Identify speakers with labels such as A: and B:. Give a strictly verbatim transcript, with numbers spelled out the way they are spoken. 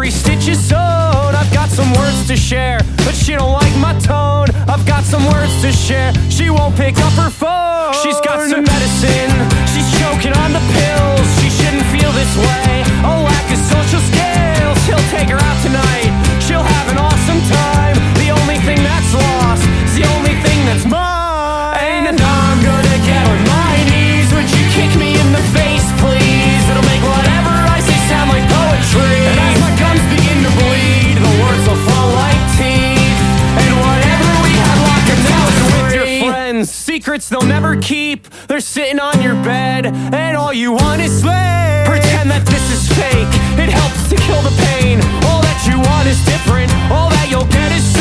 A: every stitch is sewed. I've got some words to share, but she don't like my tone. I've got some words to share, she won't pick up her phone. She's got some medicine, she's choking on the pills. She shouldn't feel this way, a lack of social skills. He'll take her out tonight, she'll have an awesome time. The only thing that's lost is the only thing that's mine. And I'm gonna get on my knees. Would you kick me in the face, please? It'll make whatever I say sound like poetry. And as my gums begin to bleed, the words will fall like teeth. And whatever we had locked up now is with your friends. Secrets they'll never keep, they're sitting on your bed, and all you want is sleep. Pretend that this is fake, it helps to kill the pain. All that you want is different, all that you'll get is